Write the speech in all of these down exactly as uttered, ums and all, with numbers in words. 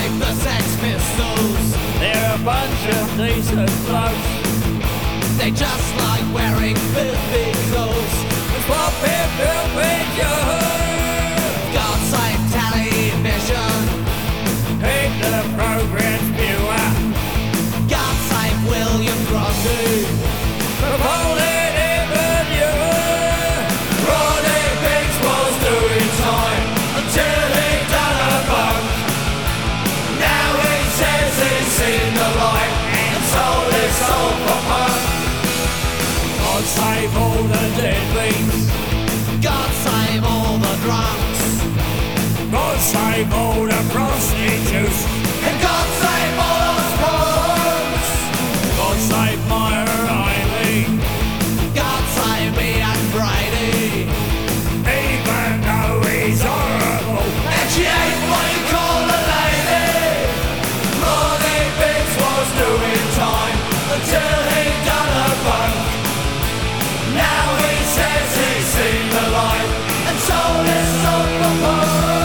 save the Sex Pistols. They're a bunch of decent blokes. They just like wearing filthy clothes. It's what people with you. God save television. Keep the programs pure. God save William Grundy. The polling even you. Ronnie Biggs was doing time until he done a bunk. Now he says he's seen the light and sold his soul for punk. God save all the deadbeats. God save all the drunks. God save all the prostitutes. And God save all those punks. God save Myra Riley. God save me and Brady. Even though he's horrible. And she ain't what you call a lady. Ronnie Biggs was doing time until he done a bunk. Now he says he's seen the light and sold his soul for punk.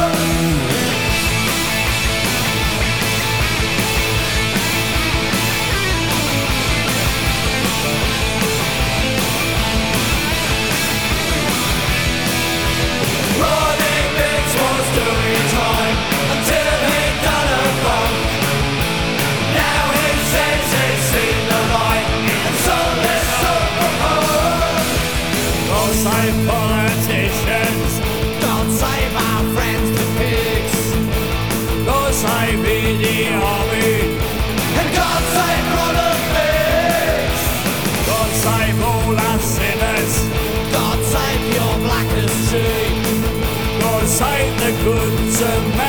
Ronnie Biggs was doing time until he done a bunk. Now he says he's seen the light and sold his soul for punk. God save politicians. God save our friends the pigs. God save Idi Amin. And God save Ronald Biggs. God save all us sinners. God save your blackest sheep. God save the good Samaritan.